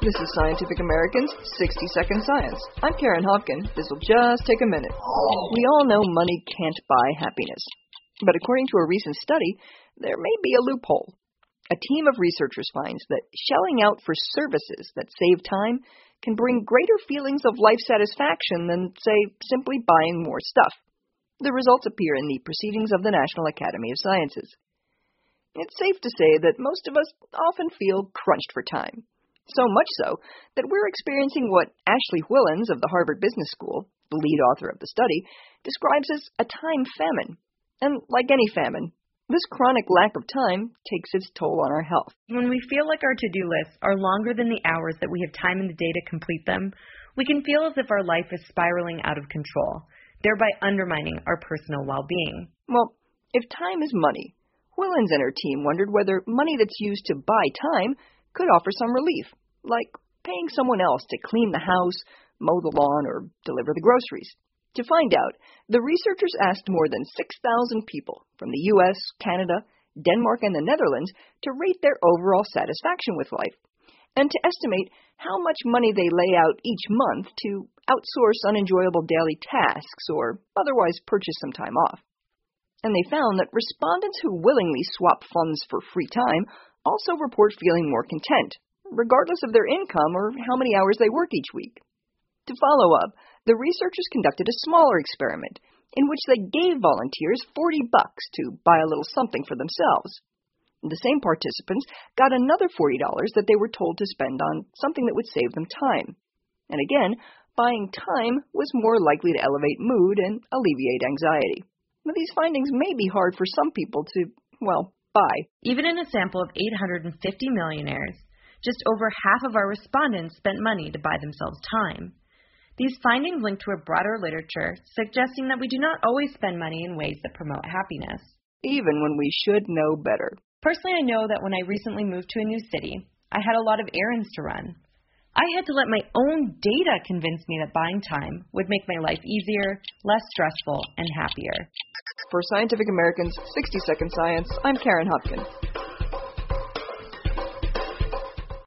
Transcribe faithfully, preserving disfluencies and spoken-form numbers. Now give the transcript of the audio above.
This is Scientific American's sixty second Science. I'm Karen Hopkin. This will just take a minute. We all know money can't buy happiness. But according to a recent study, there may be a loophole. A team of researchers finds that shelling out for services that save time can bring greater feelings of life satisfaction than, say, simply buying more stuff. The results appear in the Proceedings of the National Academy of Sciences. It's safe to say that most of us often feel crunched for time. So much so that we're experiencing what Ashley Whillans of the Harvard Business School, the lead author of the study, describes as a time famine. And like any famine, this chronic lack of time takes its toll on our health. When we feel like our to-do lists are longer than the hours that we have time in the day to complete them, we can feel as if our life is spiraling out of control, thereby undermining our personal well-being. Well, if time is money, Whillans and her team wondered whether money that's used to buy time could offer some relief, like paying someone else to clean the house, mow the lawn, or deliver the groceries. To find out, the researchers asked more than six thousand people from the U S, Canada, Denmark, and the Netherlands to rate their overall satisfaction with life, and to estimate how much money they lay out each month to outsource unenjoyable daily tasks or otherwise purchase some time off. And they found that respondents who willingly swap funds for free time also report feeling more content, regardless of their income or how many hours they work each week. To follow up, the researchers conducted a smaller experiment in which they gave volunteers forty bucks to buy a little something for themselves. The same participants got another forty dollars that they were told to spend on something that would save them time. And again, buying time was more likely to elevate mood and alleviate anxiety. Now, these findings may be hard for some people to, well, buy. Even in a sample of eight hundred fifty millionaires, just over half of our respondents spent money to buy themselves time. These findings link to a broader literature suggesting that we do not always spend money in ways that promote happiness, even when we should know better. Personally, I know that when I recently moved to a new city, I had a lot of errands to run. I had to let my own data convince me that buying time would make my life easier, less stressful, and happier. For Scientific American's sixty second Science, I'm Karen Hopkin.